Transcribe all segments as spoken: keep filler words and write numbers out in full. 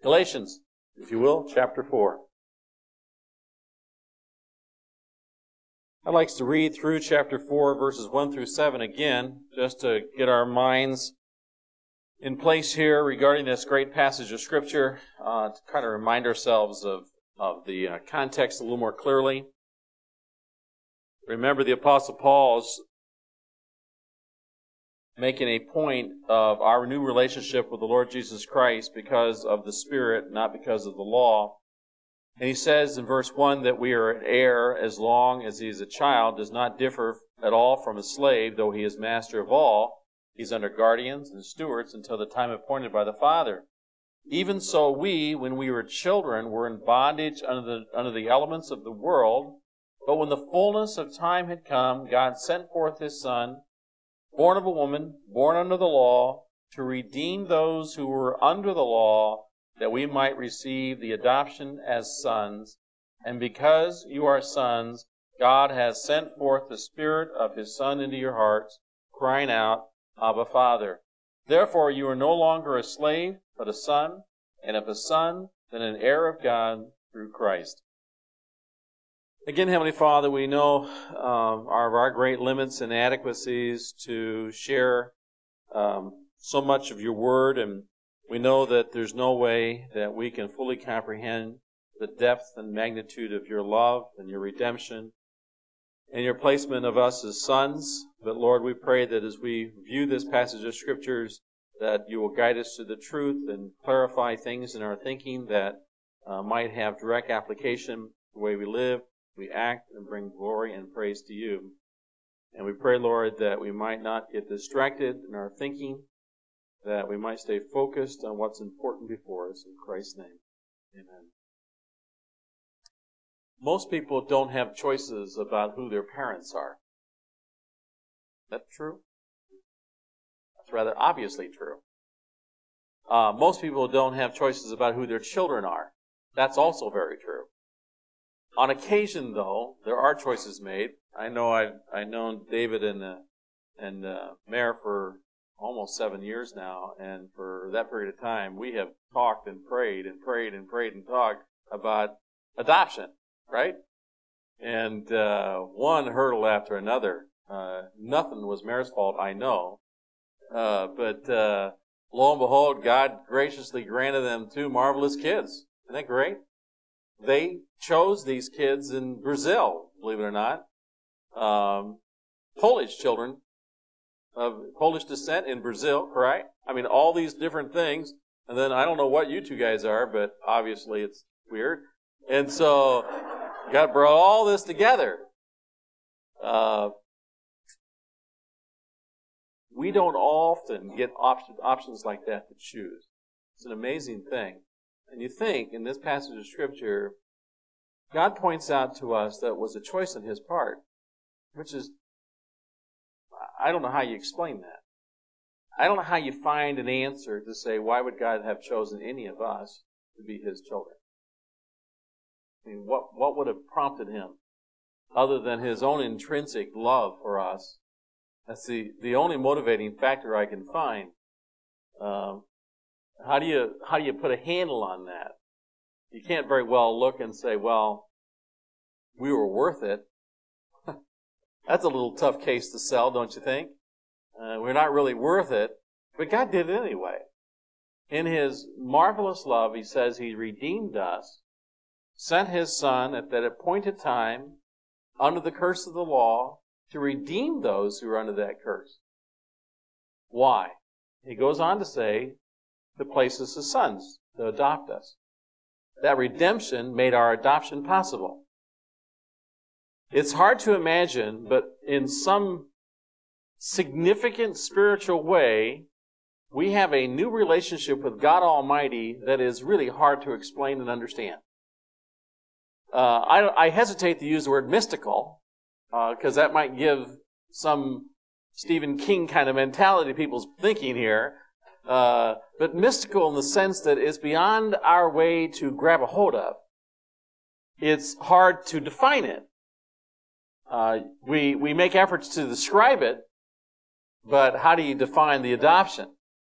Galatians, if you will, chapter four. I'd like to read through chapter four, verses one through seven again, just to get our minds in place here regarding this great passage of Scripture, uh, to kind of remind ourselves of, of the uh, context a little more clearly. Remember, the Apostle Paul's making a point of our new relationship with the Lord Jesus Christ because of the Spirit, not because of the law. And he says in verse one that we are an heir as long as he is a child, does not differ at all from a slave, though he is master of all. He's under guardians and stewards until the time appointed by the Father. Even so we, when we were children, were in bondage under the, under the elements of the world. But when the fullness of time had come, God sent forth his Son, born of a woman, born under the law, to redeem those who were under the law, that we might receive the adoption as sons. And because you are sons, God has sent forth the Spirit of his Son into your hearts, crying out, Abba, Father. Therefore you are no longer a slave, but a son, and if a son, then an heir of God through Christ. Again, Heavenly Father, we know um, our, our great limits and inadequacies to share um, so much of your word, and we know that there's no way that we can fully comprehend the depth and magnitude of your love and your redemption and your placement of us as sons. But Lord, we pray that as we view this passage of Scriptures, that you will guide us to the truth and clarify things in our thinking that uh, might have direct application to the way we live, we act, and bring glory and praise to you. And we pray, Lord, that we might not get distracted in our thinking, that we might stay focused on what's important before us. In Christ's name, amen. Most people don't have choices about who their parents are. Is that true? That's rather obviously true. Uh, most people don't have choices about who their children are. That's also very true. On occasion, though, there are choices made. I know I've, I've known David and, uh, and uh, Mare for almost seven years now, and for that period of time, we have talked and prayed and prayed and prayed and talked about adoption, right? And uh, one hurdle after another. Uh, nothing was Mare's fault, I know. Uh, but uh, lo and behold, God graciously granted them two marvelous kids. Isn't that great? They chose these kids in Brazil, believe it or not. Um, Polish children of Polish descent in Brazil, correct? I mean, all these different things. And then I don't know what you two guys are, but obviously it's weird. And so God brought all this together. Uh, we don't often get option, options like that to choose. It's an amazing thing. And you think, in this passage of Scripture, God points out to us that it was a choice on his part, which is, I don't know how you explain that. I don't know how you find an answer to say, why would God have chosen any of us to be his children? I mean, what, what would have prompted him other than his own intrinsic love for us? That's the, the only motivating factor I can find. Um, How do you how do you put a handle on that? You can't very well look and say, well, we were worth it. That's a little tough case to sell, don't you think? Uh, we're not really worth it, but God did it anyway. In his marvelous love, he says he redeemed us, sent his Son at that appointed time under the curse of the law to redeem those who are under that curse. Why? He goes on to say, to place us as sons, to adopt us. That redemption made our adoption possible. It's hard to imagine, but in some significant spiritual way, we have a new relationship with God Almighty that is really hard to explain and understand. Uh, I, I hesitate to use the word mystical, because uh, that might give some Stephen King kind of mentality to people's thinking here. Uh, but mystical in the sense that it's beyond our way to grab a hold of. It's hard to define it. Uh, we we make efforts to describe it, but how do you define the adoption?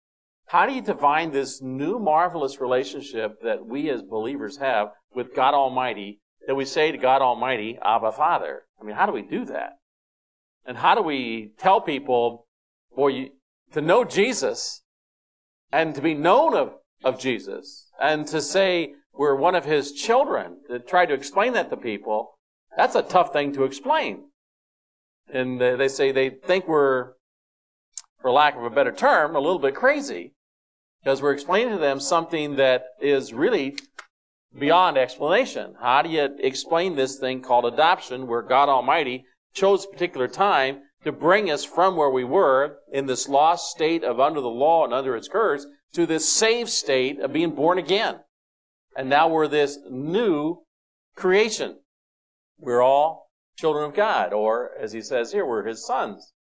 How do you define this new marvelous relationship that we as believers have with God Almighty, that we say to God Almighty, Abba, Father? I mean, how do we do that? And how do we tell people, boy, you, to know Jesus and to be known of, of Jesus and to say we're one of His children, to try to explain that to people, that's a tough thing to explain. And they say they think we're, for lack of a better term, a little bit crazy because we're explaining to them something that is really beyond explanation. How do you explain this thing called adoption, where God Almighty chose a particular time to bring us from where we were in this lost state of under the law and under its curse to this saved state of being born again? And now we're this new creation. We're all children of God, or as he says here, we're His sons.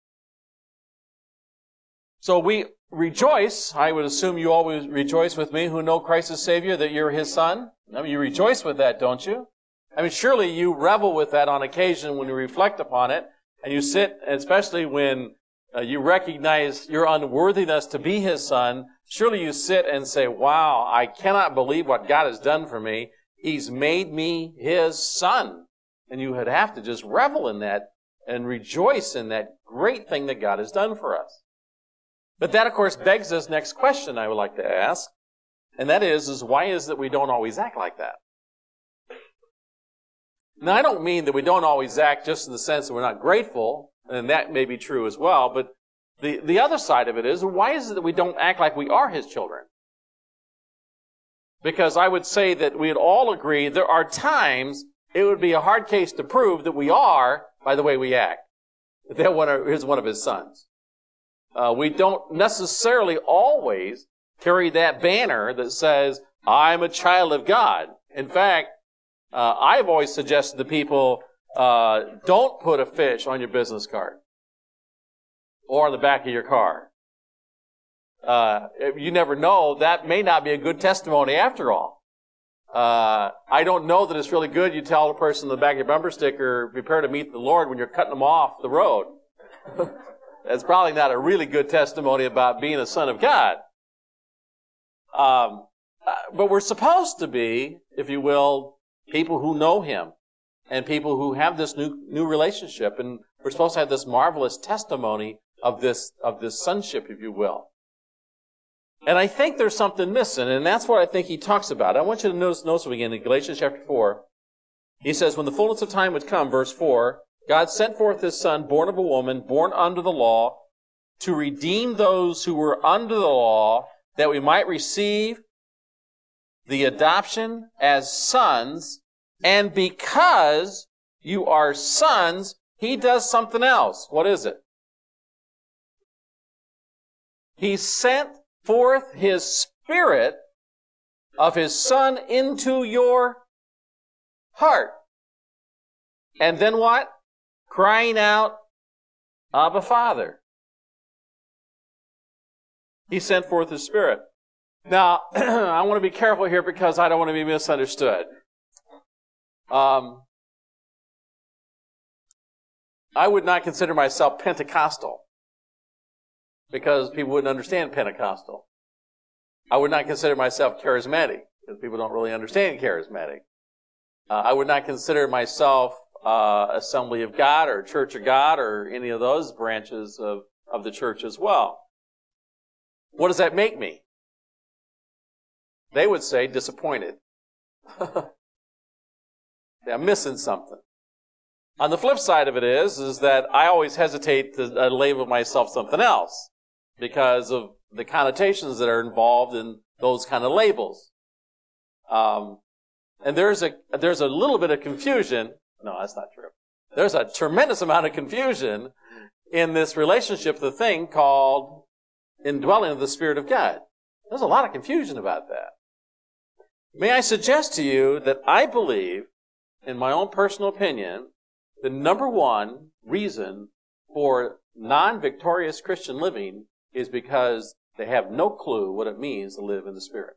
So we rejoice. I would assume you always rejoice with me who know Christ as Savior, that you're His son. I mean, you rejoice with that, don't you? I mean, surely you revel with that on occasion when you reflect upon it, and you sit, especially when uh, you recognize your unworthiness to be His son. Surely you sit and say, wow, I cannot believe what God has done for me. He's made me His son. And you would have to just revel in that and rejoice in that great thing that God has done for us. But that, of course, begs this next question I would like to ask, and that is, is why is it that we don't always act like that? Now, I don't mean that we don't always act just in the sense that we're not grateful, and that may be true as well, but the, the other side of it is, why is it that we don't act like we are His children? Because I would say that we'd all agree there are times it would be a hard case to prove that we are by the way we act. That one is one of His sons. Uh, we don't necessarily always carry that banner that says, I'm a child of God. In fact, uh, I've always suggested to people, uh, don't put a fish on your business card or on the back of your car. Uh, you never know, that may not be a good testimony after all. Uh, I don't know that it's really good you tell the person in the back of your bumper sticker, prepare to meet the Lord when you're cutting them off the road. That's probably not a really good testimony about being a son of God. Um, but we're supposed to be, if you will, people who know Him and people who have this new new relationship, and we're supposed to have this marvelous testimony of this of this sonship, if you will. And I think there's something missing, and that's what I think he talks about. I want you to notice, notice again in Galatians chapter four. He says, when the fullness of time would come, verse four, God sent forth His Son, born of a woman, born under the law, to redeem those who were under the law, that we might receive the adoption as sons. And because you are sons, He does something else. What is it? He sent forth His Spirit of His Son into your heart. And then what? Crying out, Abba, Father. He sent forth His Spirit. Now, I want to be careful here because I don't want to be misunderstood. Um, I would not consider myself Pentecostal because people wouldn't understand Pentecostal. I would not consider myself charismatic because people don't really understand charismatic. Uh, I would not consider myself uh, Assembly of God or Church of God or any of those branches of, of the church as well. What does that make me? They would say disappointed. I'm missing something. On the flip side of it is, is that I always hesitate to uh, label myself something else because of the connotations that are involved in those kind of labels. Um, and there's a there's a little bit of confusion. No, that's not true. There's a tremendous amount of confusion in this relationship, the thing called indwelling of the Spirit of God. There's a lot of confusion about that. May I suggest to you that I believe, in my own personal opinion, the number one reason for non-victorious Christian living is because they have no clue what it means to live in the Spirit.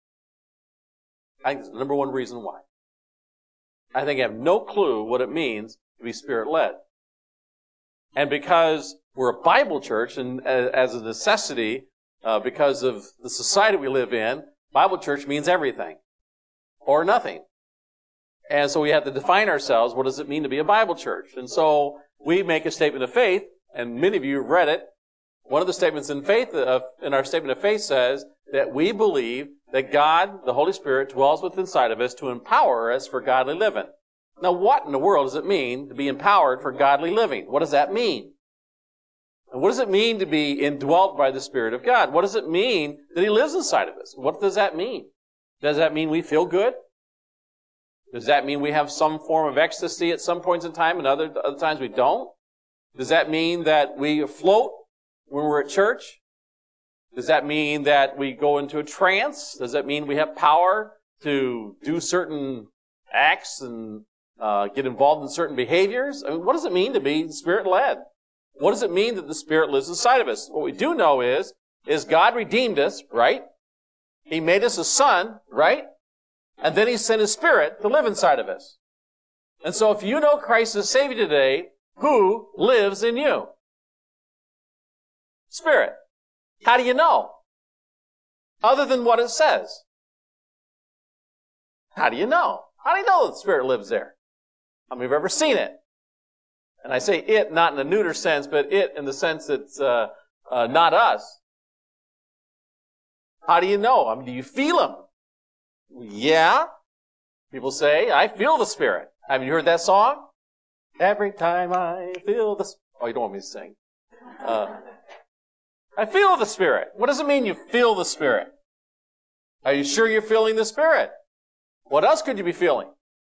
I think it's the number one reason why. I think they have no clue what it means to be Spirit-led. And because we're a Bible church, and as a necessity, uh, because of the society we live in, Bible church means everything or nothing. And so we have to define ourselves. What does it mean to be a Bible church? And so we make a statement of faith, and many of you have read it. One of the statements in faith, uh, in our statement of faith says that we believe that God, the Holy Spirit, dwells within inside of us to empower us for godly living. Now, what in the world does it mean to be empowered for godly living? What does that mean? And what does it mean to be indwelt by the Spirit of God? What does it mean that He lives inside of us? What does that mean? Does that mean we feel good? Does that mean we have some form of ecstasy at some points in time and other, other times we don't? Does that mean that we float when we're at church? Does that mean that we go into a trance? Does that mean we have power to do certain acts and uh, get involved in certain behaviors? I mean, what does it mean to be Spirit-led? What does it mean that the Spirit lives inside of us? What we do know is, is God redeemed us, right? He made us a son, right? And then He sent His Spirit to live inside of us. And so if you know Christ as Savior today, who lives in you? Spirit. How do you know? Other than what it says. How do you know? How do you know that the Spirit lives there? How many have ever seen it? And I say it not in a neuter sense, but it in the sense that's uh, uh, not us. How do you know? I mean, do you feel Him? Yeah. People say, I feel the Spirit. Have you heard that song? Every time I feel the... Oh, you don't want me to sing. Uh, I feel the Spirit. What does it mean you feel the Spirit? Are you sure you're feeling the Spirit? What else could you be feeling?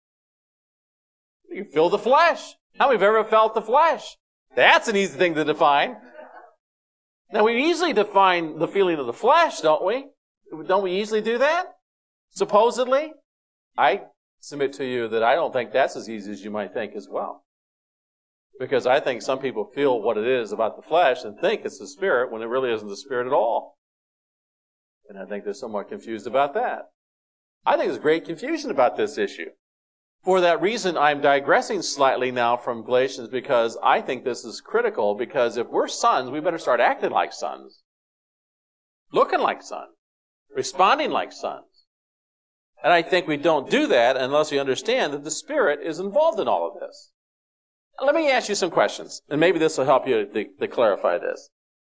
You feel the flesh. How many have ever felt the flesh? That's an easy thing to define. Now, we easily define the feeling of the flesh, don't we? Don't we easily do that? Supposedly. I submit to you that I don't think that's as easy as you might think as well. Because I think some people feel what it is about the flesh and think it's the Spirit when it really isn't the Spirit at all. And I think they're somewhat confused about that. I think there's great confusion about this issue. For that reason, I'm digressing slightly now from Galatians because I think this is critical because if we're sons, we better start acting like sons. Looking like sons. Responding like sons. And I think we don't do that unless we understand that the Spirit is involved in all of this. Let me ask you some questions, and maybe this will help you to, to clarify this.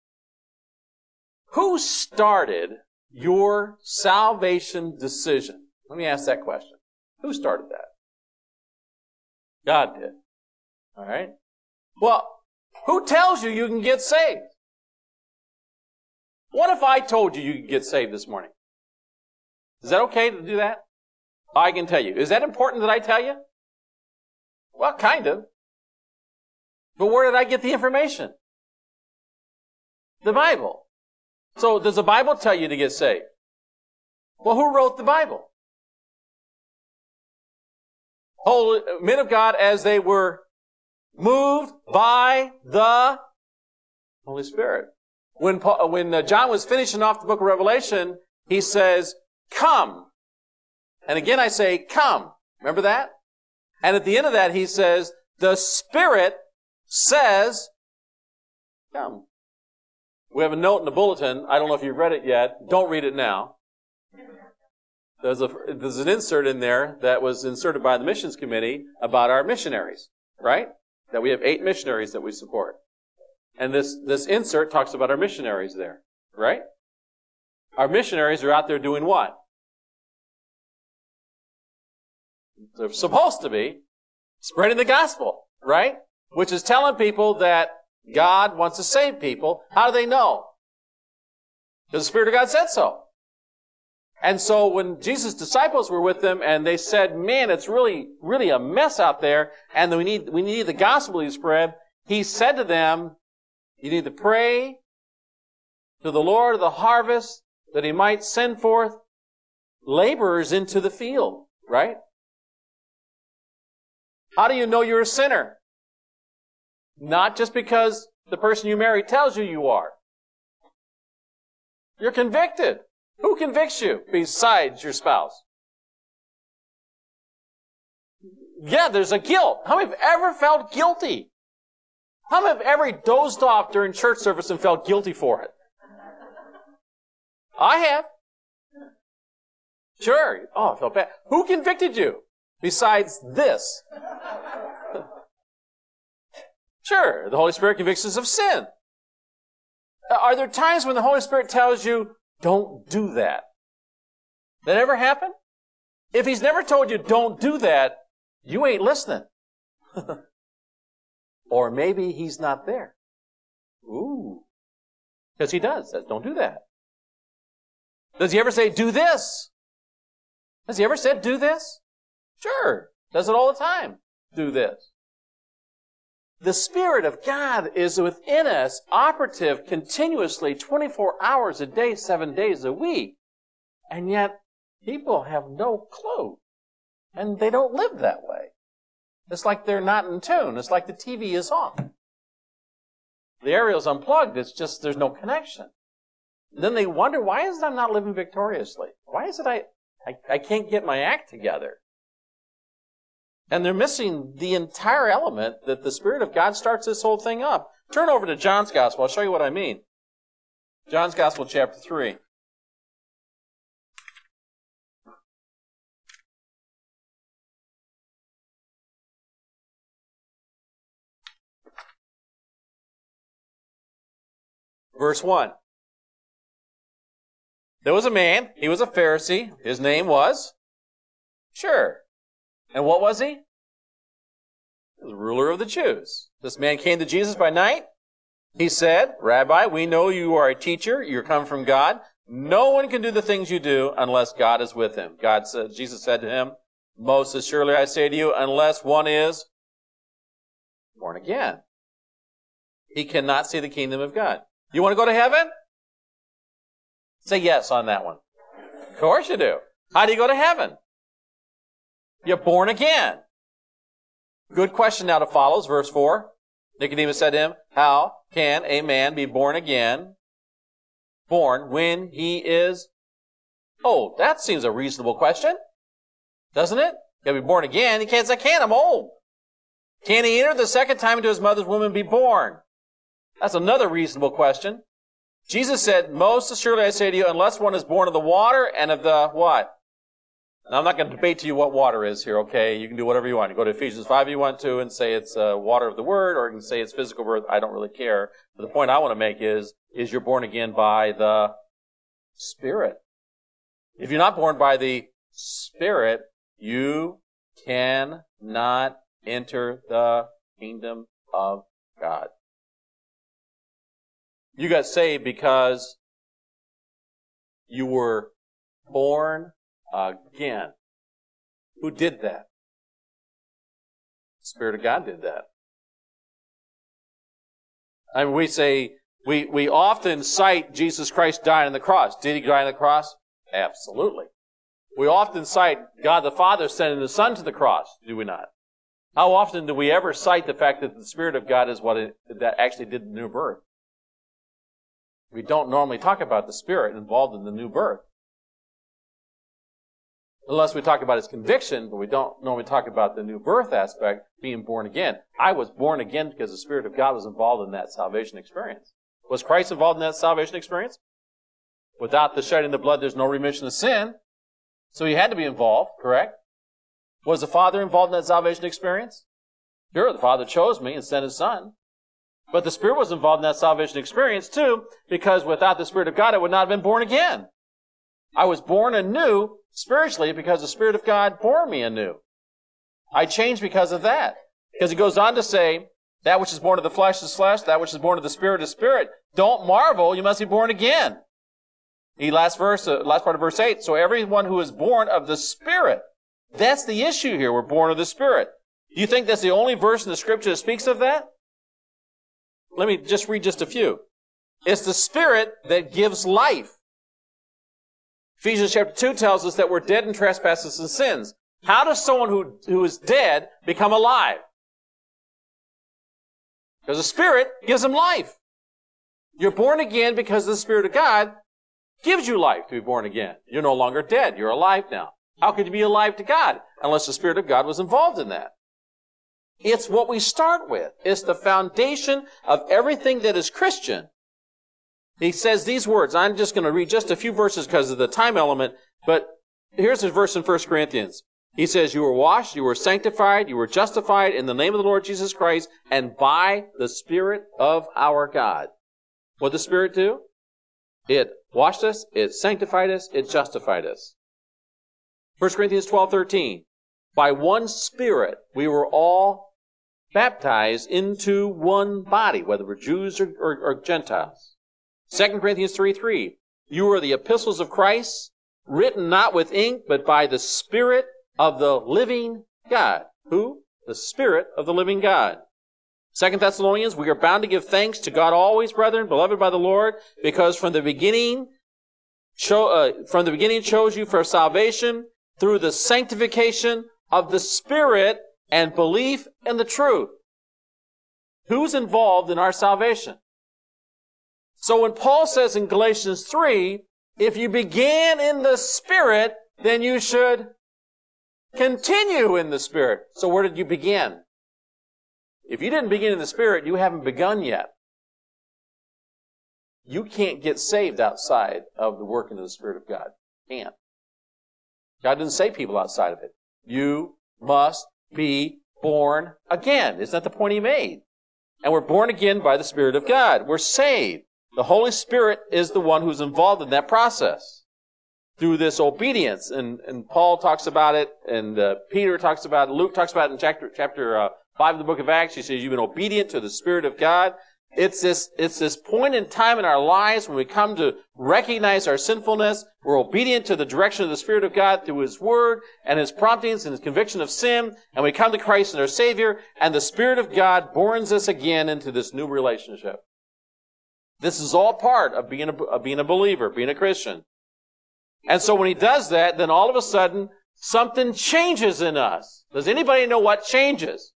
Who started your salvation decision? Let me ask that question. Who started that? God did. All right? Well, who tells you you can get saved? What if I told you you could get saved this morning? Is that okay to do that? I can tell you. Is that important that I tell you? Well, kind of. But where did I get the information? The Bible. So does the Bible tell you to get saved? Well, who wrote the Bible? Holy men of God as they were moved by the Holy Spirit. When Paul, when uh, John was finishing off the book of Revelation, he says, come. And again I say, come. Remember that? And at the end of that he says, the Spirit says, come. We have a note in the bulletin. I don't know if you've read it yet. Don't read it now. There's, a, there's an insert in there that was inserted by the missions committee about our missionaries, right? That we have eight missionaries that we support. And this, this insert talks about our missionaries there, right? Our missionaries are out there doing what? They're supposed to be spreading the gospel, right? Which is telling people that God wants to save people. How do they know? Because the Spirit of God said so. And so when Jesus' disciples were with them and they said, man, it's really, really a mess out there and we need, we need the gospel to spread, He said to them, you need to pray to the Lord of the harvest that He might send forth laborers into the field, right? How do you know you're a sinner? Not just because the person you marry tells you you are. You're convicted. Who convicts you besides your spouse? Yeah, there's a guilt. How many have ever felt guilty? How many have ever dozed off during church service and felt guilty for it? I have. Sure. Oh, I felt bad. Who convicted you besides this? Sure, the Holy Spirit convicts us of sin. Are there times when the Holy Spirit tells you, don't do that? That ever happen? If He's never told you, don't do that, you ain't listening. Or maybe He's not there. Ooh. Because He does. Says, don't do that. Does He ever say, do this? Has He ever said, do this? Sure. Does it all the time. Do this. The Spirit of God is within us, operative continuously, twenty-four hours a day, seven days a week. And yet, people have no clue. And they don't live that way. It's like they're not in tune. It's like the T V is on. The aerial's unplugged. It's just, there's no connection. And then they wonder, why is it I'm not living victoriously? Why is it I, I, I can't get my act together? And they're missing the entire element that the Spirit of God starts this whole thing up. Turn over to John's Gospel. I'll show you what I mean. John's Gospel, chapter three. Verse one. There was a man, he was a Pharisee. His name was? Sure. And what was he? He was the ruler of the Jews. This man came to Jesus by night. He said, Rabbi, we know you are a teacher. You're come from God. No one can do the things you do unless God is with him. God said, Jesus said to him, most assuredly I say to you, unless one is born again, he cannot see the kingdom of God. You want to go to heaven? Say yes on that one. Of course you do. How do you go to heaven? You're born again. Good question now to follows, verse four. Nicodemus said to him, how can a man be born again, born when he is old? That seems a reasonable question, doesn't it? You gotta be born again. He can't say, I can't, I'm old. Can he enter the second time into his mother's womb and be born? That's another reasonable question. Jesus said, most assuredly I say to you, unless one is born of the water and of the what? Now, I'm not going to debate to you what water is here, okay? You can do whatever you want. You go to Ephesians five if you want to and say it's uh, water of the word, or you can say it's physical birth. I don't really care. But the point I want to make is, is you're born again by the Spirit. If you're not born by the Spirit, you cannot enter the kingdom of God. You got saved because you were born again. Who did that? The Spirit of God did that. I mean, we say, we, we often cite Jesus Christ dying on the cross. Did He die on the cross? Absolutely. We often cite God the Father sending the Son to the cross, do we not? How often do we ever cite the fact that the Spirit of God is what it, that actually did the new birth? We don't normally talk about the Spirit involved in the new birth. Unless we talk about His conviction, but we don't normally talk about the new birth aspect, being born again. I was born again because the Spirit of God was involved in that salvation experience. Was Christ involved in that salvation experience? Without the shedding of the blood, there's no remission of sin. So He had to be involved, correct? Was the Father involved in that salvation experience? Sure, the Father chose me and sent His Son. But the Spirit was involved in that salvation experience too, because without the Spirit of God, I would not have been born again. I was born anew spiritually because the Spirit of God bore me anew. I changed because of that. Because He goes on to say, that which is born of the flesh is flesh, that which is born of the Spirit is spirit. Don't marvel, you must be born again. The last verse, uh, last part of verse eight, so everyone who is born of the Spirit, that's the issue here, we're born of the Spirit. Do you think that's the only verse in the Scripture that speaks of that? Let me just read just a few. It's the Spirit that gives life. Ephesians chapter two tells us that we're dead in trespasses and sins. How does someone who, who is dead become alive? Because the Spirit gives them life. You're born again because the Spirit of God gives you life to be born again. You're no longer dead. You're alive now. How could you be alive to God unless the Spirit of God was involved in that? It's what we start with. It's the foundation of everything that is Christian. he says these words. I'm just going to read just a few verses because of the time element, but here's his verse in First Corinthians. He says, you were washed, you were sanctified, you were justified in the name of the Lord Jesus Christ and by the Spirit of our God. What did the Spirit do? It washed us, it sanctified us, it justified us. First Corinthians twelve thirteen. By one Spirit we were all baptized into one body, whether we're Jews or, or, or Gentiles. Second Corinthians three three. You are the epistles of Christ, written not with ink, but by the Spirit of the living God. Who? The Spirit of the living God. Second Thessalonians, we are bound to give thanks to God always, brethren, beloved by the Lord, because from the beginning, cho- uh, from the beginning chose you for salvation through the sanctification of the Spirit and belief in the truth. Who's involved in our salvation? So when Paul says in Galatians three, if you began in the Spirit, then you should continue in the Spirit. So where did you begin? If you didn't begin in the Spirit, you haven't begun yet. You can't get saved outside of the working of the Spirit of God. Can't. God didn't save people outside of it. You must be born again. Isn't that the point he made? And we're born again by the Spirit of God. We're saved. The Holy Spirit is the one who's involved in that process through this obedience. And, and Paul talks about it, and uh, Peter talks about it, Luke talks about it in chapter, chapter uh, five of the book of Acts. He says, you've been obedient to the Spirit of God. It's this, it's this point in time in our lives when we come to recognize our sinfulness. We're obedient to the direction of the Spirit of God through His Word and His promptings and His conviction of sin. And we come to Christ and our Savior, and the Spirit of God borns us again into this new relationship. This is all part of being a, of being a believer, being a Christian. And so when He does that, then all of a sudden, something changes in us. Does anybody know what changes?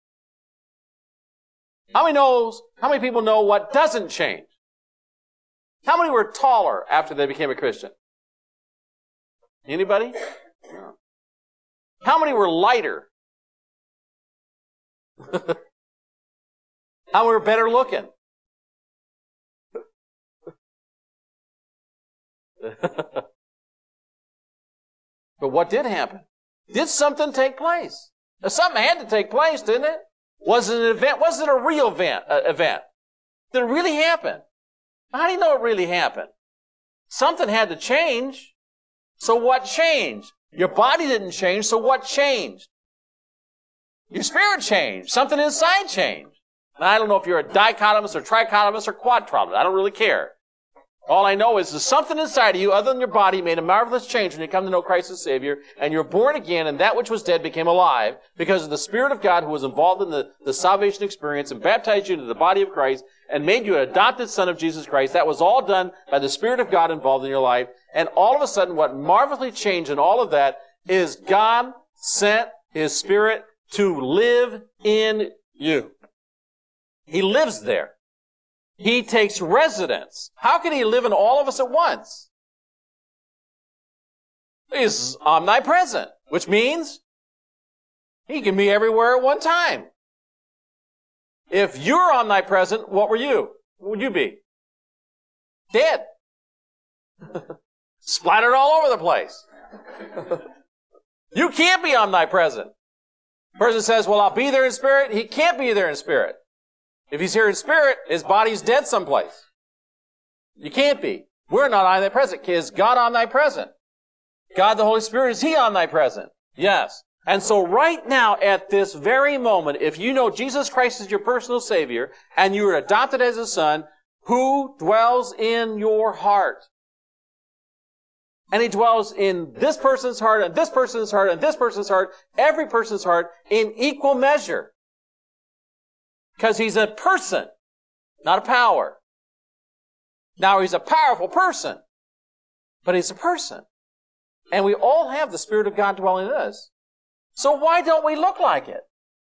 How many knows, how many people know what doesn't change? How many were taller after they became a Christian? Anybody? No. How many were lighter? How many were better looking? But what did happen? Did something take place? Now, something had to take place, didn't it? Was it an event? Was it a real event? Uh, event? Did it really happen? How do you know it really happened? Something had to change. So what changed? Your body didn't change, so what changed? Your spirit changed. Something inside changed. Now, I don't know if you're a dichotomous or trichotomous or quadrotomous. I don't really care. All I know is there's something inside of you other than your body made a marvelous change when you come to know Christ as Savior, and you're born again, and that which was dead became alive because of the Spirit of God who was involved in the, the salvation experience and baptized you into the body of Christ and made you an adopted son of Jesus Christ. That was all done by the Spirit of God involved in your life. And all of a sudden, what marvelously changed in all of that is God sent His Spirit to live in you. He lives there. He takes residence. How can He live in all of us at once? He's omnipresent, which means He can be everywhere at one time. If you're omnipresent, what were you? What would you be? Dead. Splattered all over the place. You can't be omnipresent. Person says, well, I'll be there in spirit. He can't be there in spirit. If He's here in spirit, His body's dead someplace. You can't be. We're not omnipresent. Is God omnipresent? God the Holy Spirit, is He omnipresent? Yes. And so right now, at this very moment, if you know Jesus Christ is your personal Savior, and you are adopted as a son, who dwells in your heart? And He dwells in this person's heart, and this person's heart, and this person's heart, every person's heart, in equal measure. Because He's a person, not a power. Now, He's a powerful person, but He's a person. And we all have the Spirit of God dwelling in us. So why don't we look like it?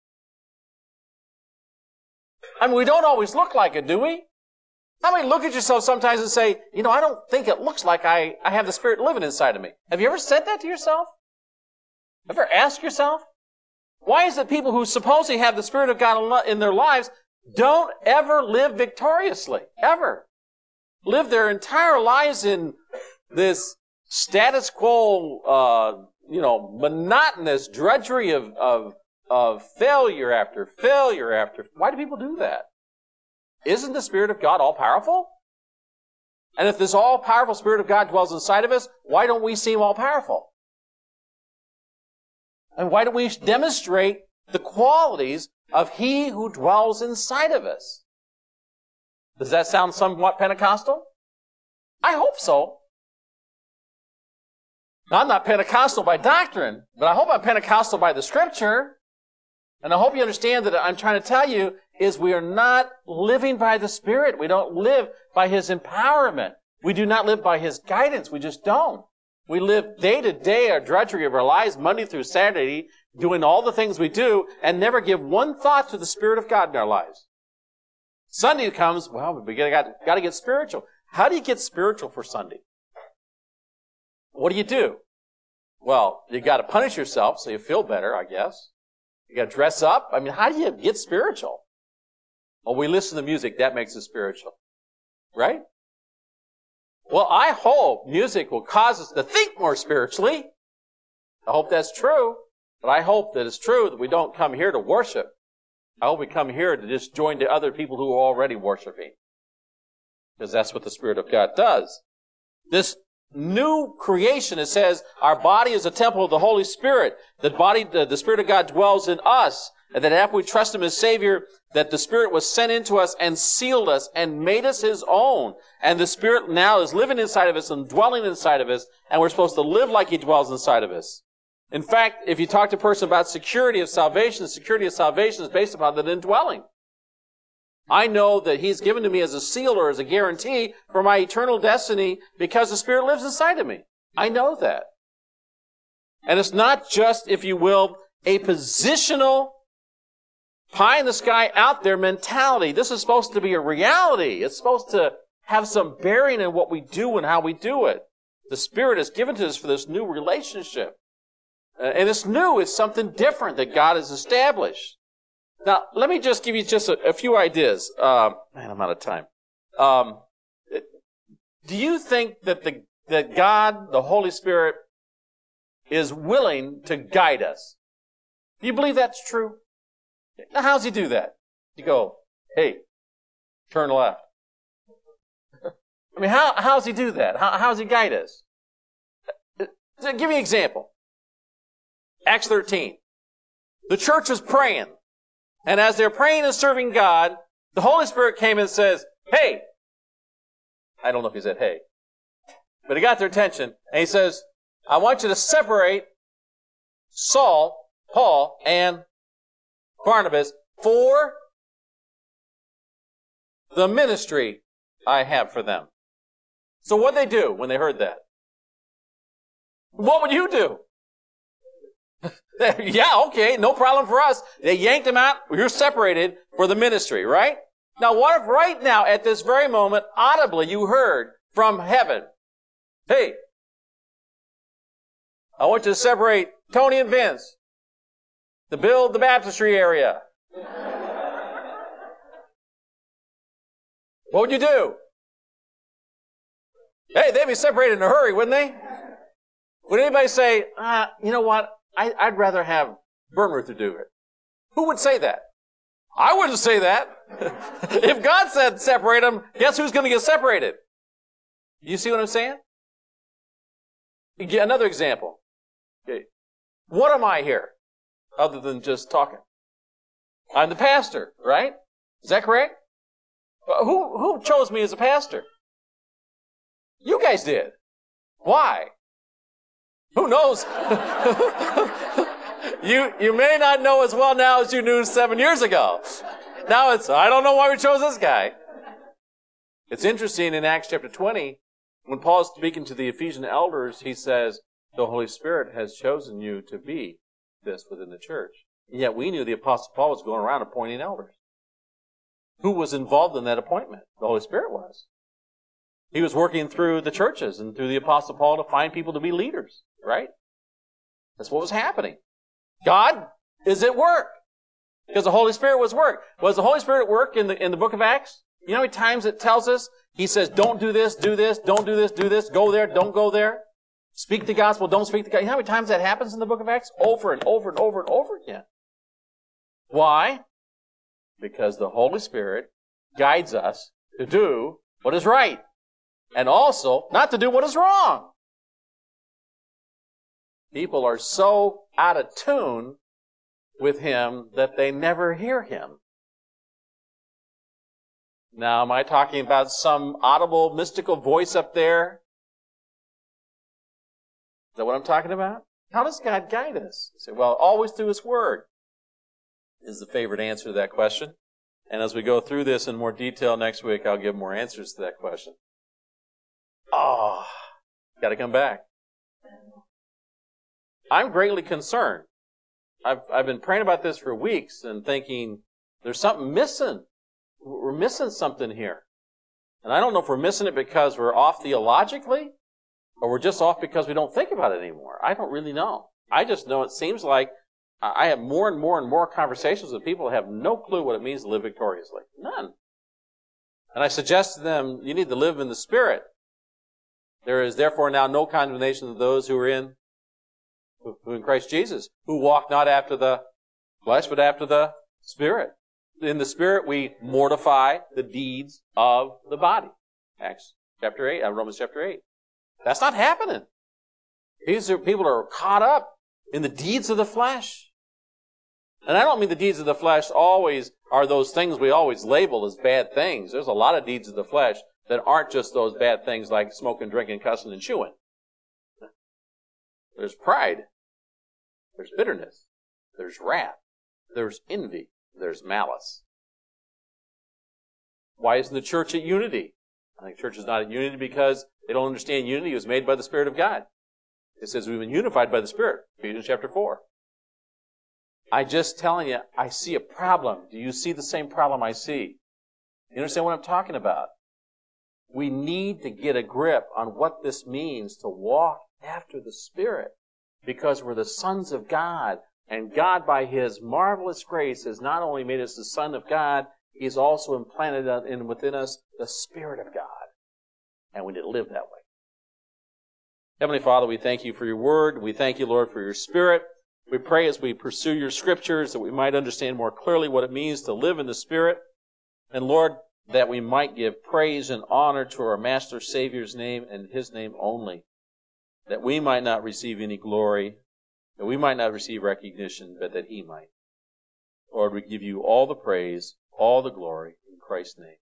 I mean, we don't always look like it, do we? How many look at yourself sometimes and say, you know, I don't think it looks like I, I have the Spirit living inside of me. Have you ever said that to yourself? Ever asked yourself? Why is it people who supposedly have the Spirit of God in their lives don't ever live victoriously? Ever. live their entire lives in this status quo, uh, you know, monotonous drudgery of, of, of failure after failure after. Why do people do that? Isn't the Spirit of God all-powerful? And if this all-powerful Spirit of God dwells inside of us, why don't we seem all-powerful? And why don't we demonstrate the qualities of He who dwells inside of us? Does that sound somewhat Pentecostal? I hope so. Now, I'm not Pentecostal by doctrine, but I hope I'm Pentecostal by the Scripture. And I hope you understand that I'm trying to tell you is we are not living by the Spirit. We don't live by His empowerment. We do not live by His guidance. We just don't. We live day to day our drudgery of our lives, Monday through Saturday, doing all the things we do, and never give one thought to the Spirit of God in our lives. Sunday comes, well, we got, got to get spiritual. How do you get spiritual for Sunday? What do you do? Well, you got to punish yourself so you feel better, I guess. You got to dress up. I mean, how do you get spiritual? Well, we listen to music. That makes us spiritual. Right? Well, I hope music will cause us to think more spiritually. I hope that's true. But I hope that it's true that we don't come here to worship. I hope we come here to just join the other people who are already worshiping. Because that's what the Spirit of God does. This new creation, it says, our body is a temple of the Holy Spirit. The body, the, the Spirit of God dwells in us. And that after we trust Him as Savior, that the Spirit was sent into us and sealed us and made us His own. And the Spirit now is living inside of us and dwelling inside of us. And we're supposed to live like He dwells inside of us. In fact, if you talk to a person about security of salvation, the security of salvation is based upon the indwelling. I know that He's given to me as a seal or as a guarantee for my eternal destiny because the Spirit lives inside of me. I know that. And it's not just, if you will, a positional, pie in the sky, out there mentality. This is supposed to be a reality. It's supposed to have some bearing in what we do and how we do it. The Spirit is given to us for this new relationship. Uh, and it's new. It's something different that God has established. Now, let me just give you just a, a few ideas. Um, man, I'm out of time. Um, do you think that the that God, the Holy Spirit, is willing to guide us? Do you believe that's true? Now, how does He do that? You go, hey, turn left. I mean, how, how does He do that? How, how does He guide us? Give me an example. Acts thirteen. The church was praying. And as they're praying and serving God, the Holy Spirit came and says, hey. I don't know if He said hey. But He got their attention. And He says, I want you to separate Saul, Paul, and Barnabas for the ministry I have for them. So what did they do when they heard that? What would you do? Yeah, okay, no problem for us. They yanked him out. You're separated for the ministry, right? Now, what if right now, at this very moment, audibly you heard from heaven, hey, I want you to separate Tony and Vince to build the baptistry area. What would you do? Hey, they'd be separated in a hurry, wouldn't they? Would anybody say, ah, you know what? I, I'd rather have Bernard to do it. Who would say that? I wouldn't say that. If God said separate them, guess who's going to get separated? You see what I'm saying? Another example. Okay. What am I here? Other than just talking. I'm the pastor, right? Is that correct? Who, who chose me as a pastor? You guys did. Why? Who knows? you, you may not know as well now as you knew seven years ago. Now it's, I don't know why we chose this guy. It's interesting in Acts chapter twenty, when Paul's speaking to the Ephesian elders, he says, the Holy Spirit has chosen you to be this within the church. And yet we knew the Apostle Paul was going around appointing elders. Who was involved in that appointment? The Holy Spirit was. He was working through the churches and through the Apostle Paul to find people to be leaders, right? That's what was happening. God is at work. Because the Holy Spirit was at work. Was the Holy Spirit at work in the, in the book of Acts? You know how many times it tells us He says, don't do this, do this, don't do this, do this, go there, don't go there. Speak the gospel, don't speak the gospel. You know how many times that happens in the book of Acts? Over and over and over and over again. Why? Because the Holy Spirit guides us to do what is right. And also, not to do what is wrong. People are so out of tune with Him that they never hear Him. Now, am I talking about some audible, mystical voice up there? Is that what I'm talking about? How does God guide us? You say, well, always through His Word is the favorite answer to that question. And as we go through this in more detail next week, I'll give more answers to that question. Oh, got to come back. I'm greatly concerned. I've, I've been praying about this for weeks and thinking, there's something missing. We're missing something here. And I don't know if we're missing it because we're off theologically, or we're just off because we don't think about it anymore. I don't really know. I just know it seems like I have more and more and more conversations with people who have no clue what it means to live victoriously. None. And I suggest to them, you need to live in the Spirit. There is therefore now no condemnation of those who are in, who in Christ Jesus, who walk not after the flesh, but after the Spirit. In the Spirit, we mortify the deeds of the body. Acts chapter eight, uh, Romans chapter eight. That's not happening. These are, people are caught up in the deeds of the flesh. And I don't mean the deeds of the flesh always are those things we always label as bad things. There's a lot of deeds of the flesh that aren't just those bad things like smoking, drinking, cussing, and chewing. There's pride. There's bitterness. There's wrath. There's envy. There's malice. Why isn't the church at unity? I think the church is not at unity because they don't understand unity was made by the Spirit of God. It says we've been unified by the Spirit. Ephesians chapter four. I just telling you, I see a problem. Do you see the same problem I see? You understand what I'm talking about? We need to get a grip on what this means to walk after the Spirit, because we're the sons of God, and God, by His marvelous grace, has not only made us the Son of God, He's also implanted in within us the Spirit of God, and we need to live that way. Heavenly Father, we thank You for Your Word. We thank You, Lord, for Your Spirit. We pray as we pursue Your Scriptures that we might understand more clearly what it means to live in the Spirit, and Lord, that we might give praise and honor to our Master Savior's name and His name only, that we might not receive any glory, that we might not receive recognition, but that He might. Lord, we give You all the praise, all the glory, in Christ's name.